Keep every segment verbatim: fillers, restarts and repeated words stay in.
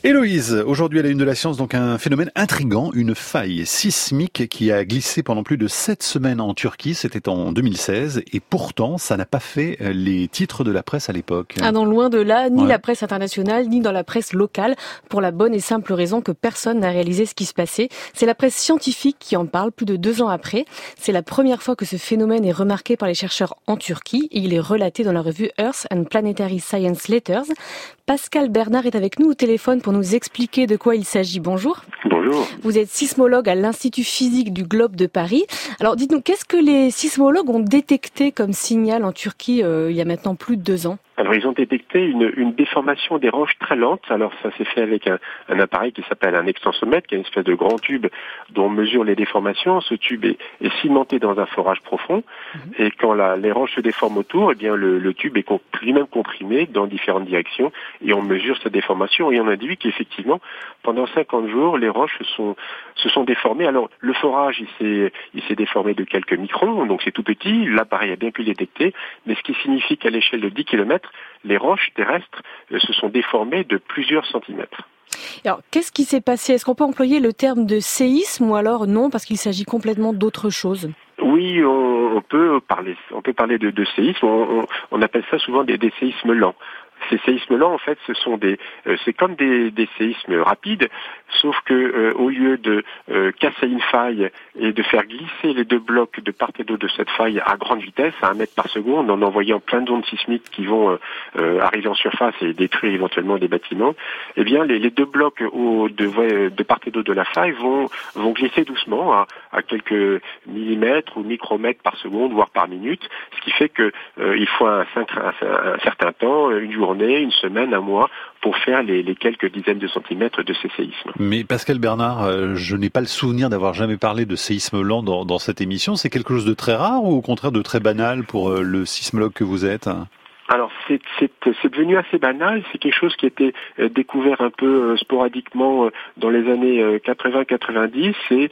Héloïse, aujourd'hui à la une de la science, donc un phénomène intrigant, une faille sismique qui a glissé pendant plus de sept semaines en Turquie, c'était en deux mille seize, et pourtant ça n'a pas fait les titres de la presse à l'époque. Ah non, loin de là, ni Ouais. la presse internationale, ni dans la presse locale, pour la bonne et simple raison que personne n'a réalisé ce qui se passait. C'est la presse scientifique qui en parle plus de deux ans après. C'est la première fois que ce phénomène est remarqué par les chercheurs en Turquie, et il est relaté dans la revue Earth and Planetary Science Letters. Pascal Bernard est avec nous au téléphone pour nous expliquer de quoi il s'agit. Bonjour. Bonjour. Vous êtes sismologue à l'Institut physique du globe de Paris. Alors dites-nous, qu'est-ce que les sismologues ont détecté comme signal en Turquie euh, il y a maintenant plus de deux ans ? Alors ils ont détecté une, une déformation des roches très lente. Alors ça s'est fait avec un, un appareil qui s'appelle un extensomètre, qui est une espèce de grand tube dont on mesure les déformations. Ce tube est, est cimenté dans un forage profond, mmh. et quand la, les roches se déforment autour, eh bien le, le tube est lui-même comprimé dans différentes directions et on mesure cette déformation et on a dit qu'effectivement pendant cinquante jours les roches se sont, se sont déformées. Alors le forage il s'est, il s'est déformé de quelques microns, donc c'est tout petit. L'appareil a bien pu le détecter, mais ce qui signifie qu'à l'échelle de dix kilomètres, les roches terrestres se sont déformées de plusieurs centimètres. Alors, qu'est-ce qui s'est passé ? Est-ce qu'on peut employer le terme de séisme ou alors non, parce qu'il s'agit complètement d'autre chose ? Oui, on, on peut parler, on peut parler de, de séisme. On, on, on appelle ça souvent des, des séismes lents. Ces séismes-là, en fait, ce sont des, euh, c'est comme des, des séismes rapides, sauf que euh, au lieu de euh, casser une faille et de faire glisser les deux blocs de part et d'autre de cette faille à grande vitesse, à un mètre par seconde, en envoyant plein d'ondes sismiques qui vont euh, arriver en surface et détruire éventuellement des bâtiments, eh bien, les, les deux blocs au, de, de part et d'autre de la faille vont, vont glisser doucement à, à quelques millimètres ou micromètres par seconde, voire par minute, ce qui fait que euh, il faut un, un, un certain temps, une journée, une semaine, un mois, pour faire les, les quelques dizaines de centimètres de ces séismes. Mais Pascal Bernard, euh, je n'ai pas le souvenir d'avoir jamais parlé de séisme lent dans, dans cette émission. C'est quelque chose de très rare ou au contraire de très banal pour euh, le sismologue que vous êtes ? Alors c'est, c'est, c'est devenu assez banal, c'est quelque chose qui était euh, découvert un peu euh, sporadiquement euh, dans les années euh, quatre-vingts quatre-vingt-dix, c'est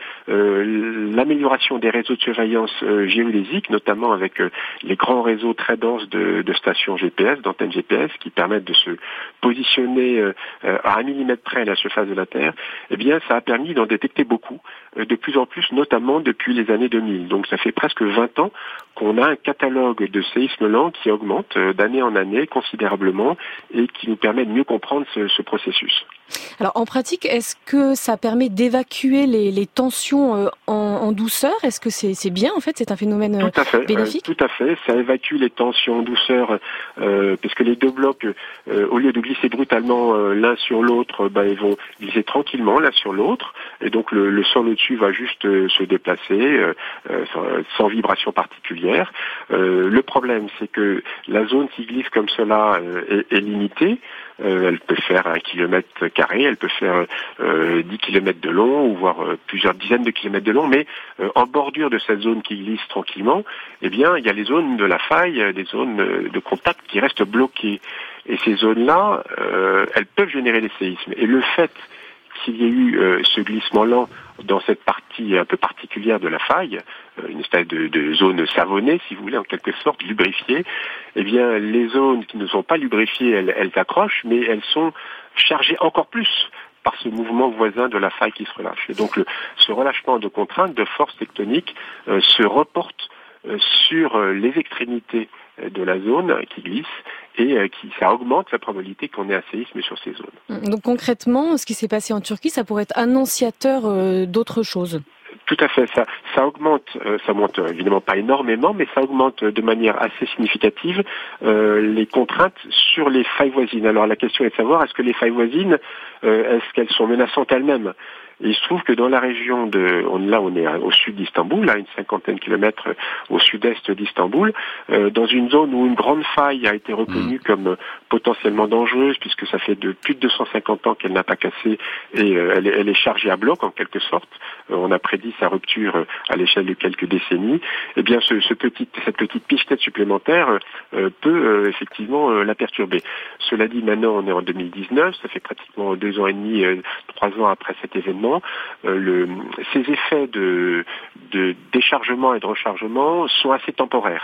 euh, l'amélioration des réseaux de surveillance euh, géodésique, notamment avec euh, les grands réseaux très denses de, de stations G P S, d'antennes G P S, qui permettent de se positionner euh, à un millimètre près à la surface de la Terre. Eh bien, ça a permis d'en détecter beaucoup, euh, de plus en plus, notamment depuis les années deux mille. Donc ça fait presque vingt ans qu'on a un catalogue de séismes lents qui augmente euh, d'année en année considérablement et qui nous permet de mieux comprendre ce, ce processus. Alors en pratique, est-ce que ça permet d'évacuer les, les tensions euh, en, en douceur ? Est-ce que c'est, c'est bien en fait ? C'est un phénomène euh, tout à fait, bénéfique ? euh, Tout à fait, ça évacue les tensions en douceur euh, parce que les deux blocs, euh, au lieu de glisser brutalement euh, l'un sur l'autre, bah, ils vont glisser tranquillement l'un sur l'autre et donc le, le sol au-dessus va juste euh, se déplacer euh, euh, sans, sans vibration particulière. Euh, le problème, c'est que la zone qui glisse comme cela euh, est, est limitée. Euh, elle peut faire un kilomètre carré, elle peut faire euh, dix kilomètres de long, ou voire euh, plusieurs dizaines de kilomètres de long, mais euh, en bordure de cette zone qui glisse tranquillement, eh bien, il y a les zones de la faille, des zones de contact qui restent bloquées. Et ces zones-là, euh, elles peuvent générer des séismes. Et le fait qu'il y ait eu euh, ce glissement lent dans cette partie un peu particulière de la faille, euh, une espèce de, de zone savonnée, si vous voulez, en quelque sorte, lubrifiée, eh bien, les zones qui ne sont pas lubrifiées, elles, elles accrochent, mais elles sont chargées encore plus par ce mouvement voisin de la faille qui se relâche. Et donc, le, ce relâchement de contraintes, de forces tectoniques, euh, se reporte euh, sur euh, les extrémités de la zone qui glisse et euh, qui ça augmente la probabilité qu'on ait un séisme sur ces zones. Donc concrètement, ce qui s'est passé en Turquie, ça pourrait être annonciateur euh, d'autre chose. Tout à fait, ça, ça augmente, euh, ça monte évidemment pas énormément, mais ça augmente de manière assez significative euh, les contraintes sur les failles voisines. Alors la question est de savoir, est-ce que les failles voisines, euh, est-ce qu'elles sont menaçantes elles-mêmes ? Et il se trouve que dans la région de, on, là on est au sud d'Istanbul, à une cinquantaine de kilomètres au sud-est d'Istanbul, euh, dans une zone où une grande faille a été reconnue mmh. comme potentiellement dangereuse, puisque ça fait de plus de deux cent cinquante ans qu'elle n'a pas cassé et euh, elle, est, elle est chargée à bloc en quelque sorte. Euh, on a prédit sa rupture à l'échelle de quelques décennies. Eh bien, ce, ce petit, cette petite pichenette supplémentaire euh, peut euh, effectivement euh, la perturber. Cela dit, maintenant on est en deux mille dix-neuf, ça fait pratiquement deux ans et demi, euh, trois ans après cet événement. Euh, le, ces effets de, de déchargement et de rechargement sont assez temporaires.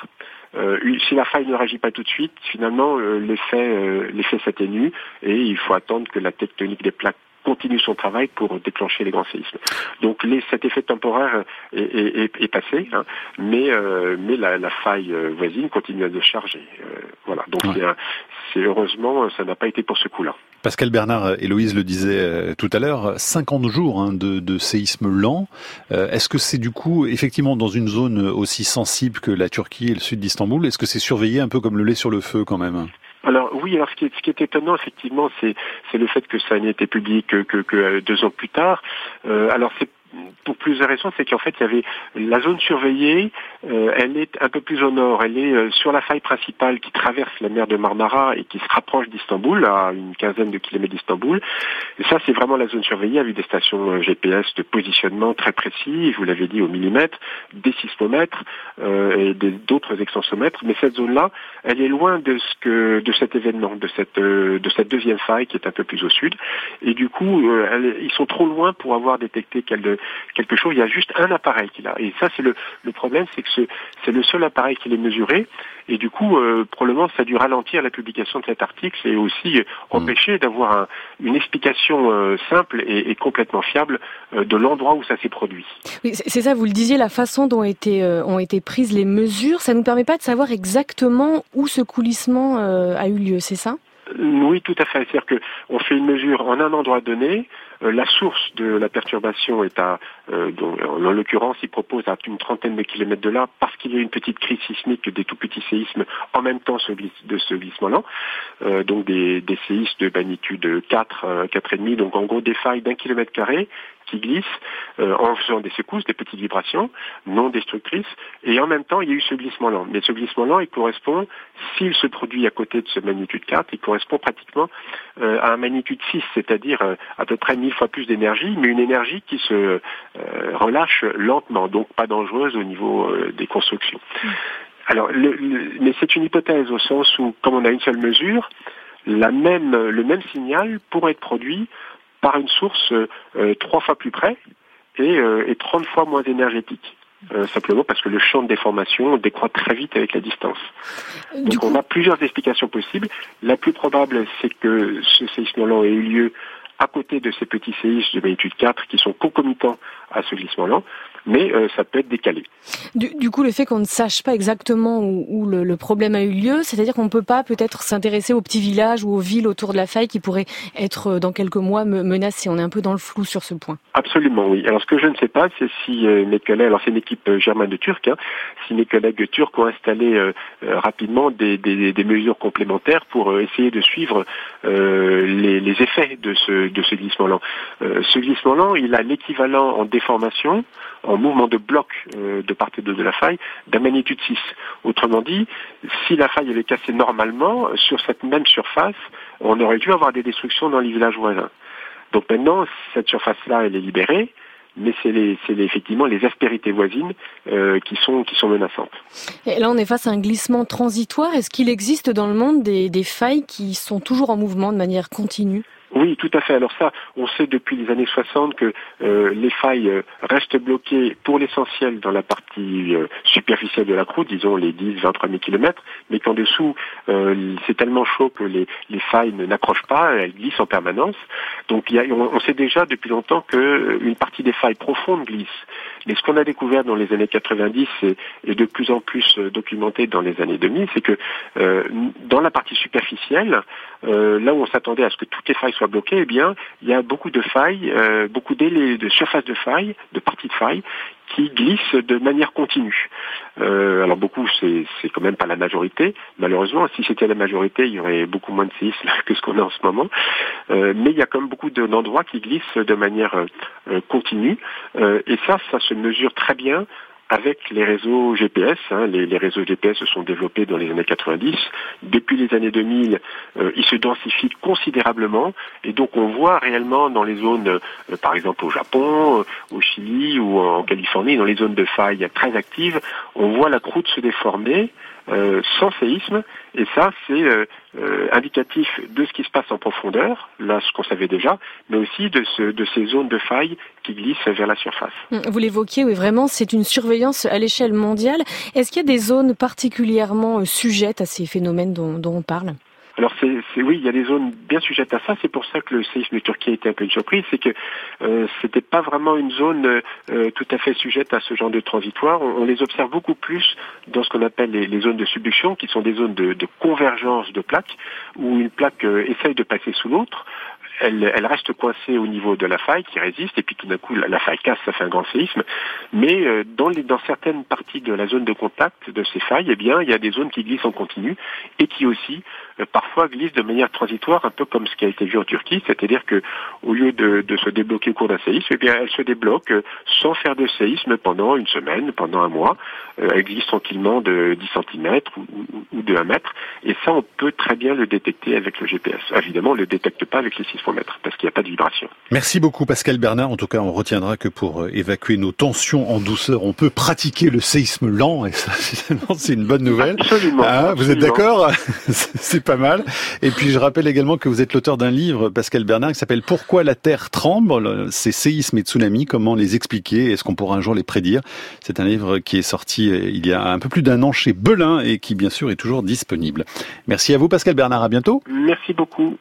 euh, si la faille ne réagit pas tout de suite, finalement euh, l'effet, euh, l'effet s'atténue et il faut attendre que la tectonique des plaques continue son travail pour déclencher les grands séismes. Donc les, cet effet temporaire est, est, est, est passé, hein, mais, euh, mais la, la faille voisine continue à se charger. Euh, voilà. Donc ouais. c'est, un, c'est heureusement, ça n'a pas été pour ce coup-là. Pascal Bernard, Héloïse le disait euh, tout à l'heure, cinquante jours hein, de, de séisme lent. Euh, est-ce que c'est du coup, effectivement, dans une zone aussi sensible que la Turquie et le sud d'Istanbul, est-ce que c'est surveillé un peu comme le lait sur le feu quand même ? Alors oui, alors ce qui est, ce qui est étonnant effectivement, c'est, c'est le fait que ça n'ait été publié que, que, que deux ans plus tard. Euh, alors c'est pour plusieurs raisons, c'est qu'en fait il y avait la zone surveillée, euh, elle est un peu plus au nord, elle est euh, sur la faille principale qui traverse la mer de Marmara et qui se rapproche d'Istanbul, à une quinzaine de kilomètres d'Istanbul. Et ça c'est vraiment la zone surveillée avec des stations G P S de positionnement très précis, je vous l'avais dit au millimètre, des sismomètres euh, et des, d'autres extensomètres. Mais cette zone-là, elle est loin de ce que de cet événement, de cette euh, de cette deuxième faille qui est un peu plus au sud. Et du coup, euh, elle, ils sont trop loin pour avoir détecté qu'elle quelque chose, il y a juste un appareil qu'il a. Et ça, c'est le, le problème, c'est que ce, c'est le seul appareil qui est mesuré. Et du coup, euh, probablement, ça a dû ralentir la publication de cet article et aussi euh, empêcher d'avoir un, une explication euh, simple et, et complètement fiable euh, de l'endroit où ça s'est produit. Oui, c'est ça, vous le disiez, la façon dont ont été, euh, ont été prises les mesures, ça ne nous permet pas de savoir exactement où ce coulissement euh, a eu lieu, c'est ça ? Oui, tout à fait. C'est-à-dire qu'on fait une mesure en un endroit donné. Euh, la source de la perturbation est à, euh, donc, en l'occurrence, il propose à une trentaine de kilomètres de là, parce qu'il y a une petite crise sismique, des tout petits séismes en même temps de ce glissement-là. Euh, donc des, des séismes de magnitude quatre, quatre virgule cinq, donc en gros des failles d'un kilomètre carré qui glissent euh, en faisant des secousses, des petites vibrations non destructrices, et en même temps il y a eu ce glissement lent. Mais ce glissement lent, il correspond, s'il se produit à côté de ce magnitude quatre, il correspond pratiquement euh, à un magnitude six, c'est-à-dire euh, à peu près mille fois plus d'énergie, mais une énergie qui se euh, relâche lentement, donc pas dangereuse au niveau euh, des constructions. Mmh. Alors, le, le, mais c'est une hypothèse au sens où, comme on a une seule mesure, la même, le même signal pourrait être produit par une source euh, trois fois plus près et, euh, et trente fois moins énergétique. Euh, simplement parce que le champ de déformation décroît très vite avec la distance. Donc du coup... on a plusieurs explications possibles. La plus probable, c'est que ce séisme-là ait eu lieu à côté de ces petits séismes de magnitude quatre qui sont concomitants à ce glissement lent, mais euh, ça peut être décalé. Du, du coup, le fait qu'on ne sache pas exactement où, où le, le problème a eu lieu, c'est-à-dire qu'on ne peut pas peut-être s'intéresser aux petits villages ou aux villes autour de la faille qui pourraient être dans quelques mois menacées. On est un peu dans le flou sur ce point. Absolument, oui. Alors ce que je ne sais pas, c'est si euh, mes collègues, alors c'est une équipe euh, germano-turque, hein, si mes collègues turcs ont installé euh, euh, rapidement des, des, des mesures complémentaires pour euh, essayer de suivre euh, les, les effets de ce, de ce glissement lent. Euh, ce glissement lent, il a l'équivalent en déformation, en mouvement de bloc euh, de part et d'autre de la faille, d'un magnitude six. Autrement dit, si la faille avait cassé normalement, sur cette même surface, on aurait dû avoir des destructions dans les villages voisins. Donc maintenant, cette surface-là, elle est libérée, mais c'est, les, c'est les, effectivement les aspérités voisines euh, qui sont qui sont menaçantes. Et là, on est face à un glissement transitoire. Est-ce qu'il existe dans le monde des, des failles qui sont toujours en mouvement de manière continue ? Oui, tout à fait. Alors ça, on sait depuis les années soixante que euh, les failles euh, restent bloquées pour l'essentiel dans la partie euh, superficielle de la croûte, disons les dix, vingt premiers kilomètres, mais qu'en dessous, euh, c'est tellement chaud que les, les failles ne n'accrochent pas, elles glissent en permanence. Donc il y a, on, on sait déjà depuis longtemps que une partie des failles profondes glisse. Mais ce qu'on a découvert dans les années quatre-vingt-dix et, et de plus en plus documenté dans les années deux mille, c'est que euh, dans la partie superficielle, euh, là où on s'attendait à ce que toutes les failles soient bloquées, eh bien, il y a beaucoup de failles, euh, beaucoup d'élés, de surfaces de failles, de parties de failles, qui glissent de manière continue. Euh, alors beaucoup, c'est, c'est quand même pas la majorité. Malheureusement, si c'était la majorité, il y aurait beaucoup moins de séismes que ce qu'on a en ce moment. Euh, mais il y a quand même beaucoup de, d'endroits qui glissent de manière euh, continue. Euh, et ça, ça se mesure très bien avec les réseaux G P S. Hein, les, les réseaux G P S se sont développés dans les années quatre-vingt-dix. Depuis les années deux mille, euh, ils se densifient considérablement. Et donc on voit réellement dans les zones, euh, par exemple au Japon, euh, au Chili ou en Californie, dans les zones de faille très actives, on voit la croûte se déformer euh, sans séisme, et ça c'est euh, euh, indicatif de ce qui se passe en profondeur, là ce qu'on savait déjà, mais aussi de, ce, de ces zones de faille qui glissent vers la surface. Vous l'évoquiez, oui, vraiment, c'est une surveillance à l'échelle mondiale. Est-ce qu'il y a des zones particulièrement sujettes à ces phénomènes dont, dont on parle ? Alors c'est, c'est oui, il y a des zones bien sujettes à ça. C'est pour ça que le séisme de Turquie a été un peu une surprise, c'est que euh, c'était pas vraiment une zone euh, tout à fait sujette à ce genre de transitoire. On, on les observe beaucoup plus dans ce qu'on appelle les, les zones de subduction, qui sont des zones de, de convergence de plaques, où une plaque euh, essaye de passer sous l'autre. Elle, elle reste coincée au niveau de la faille qui résiste, et puis tout d'un coup la, la faille casse, ça fait un grand séisme. Mais euh, dans, les, dans certaines parties de la zone de contact de ces failles, eh bien il y a des zones qui glissent en continu et qui aussi euh, parfois glissent de manière transitoire, un peu comme ce qui a été vu en Turquie, c'est-à-dire que au lieu de, de se débloquer au cours d'un séisme, eh bien elle se débloque euh, sans faire de séisme pendant une semaine, pendant un mois. Euh, elle glisse tranquillement de dix centimètres ou, ou, ou de un mètre, et ça on peut très bien le détecter avec le G P S. Évidemment on ne le détecte pas avec les sismomètres, parce qu'il n'y a pas de vibration. Merci beaucoup Pascal Bernard. En tout cas, on retiendra que pour évacuer nos tensions en douceur, on peut pratiquer le séisme lent, et ça, finalement, c'est une bonne nouvelle. Absolument. Ah, vous absolument. êtes d'accord? C'est pas mal. Et puis, je rappelle également que vous êtes l'auteur d'un livre, Pascal Bernard, qui s'appelle « Pourquoi la Terre tremble ?» Ces séismes et tsunamis, comment les expliquer? Est-ce qu'on pourra un jour les prédire? C'est un livre qui est sorti il y a un peu plus d'un an chez Belin et qui, bien sûr, est toujours disponible. Merci à vous, Pascal Bernard. À bientôt. Merci beaucoup.